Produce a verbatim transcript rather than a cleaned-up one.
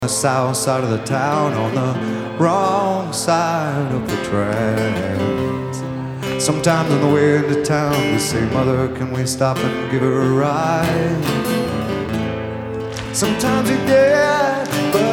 the south side of the town, on the wrong side of the tracks. Sometimes on the way into town we say, Mother, can we stop and give her a ride? Sometimes we did, but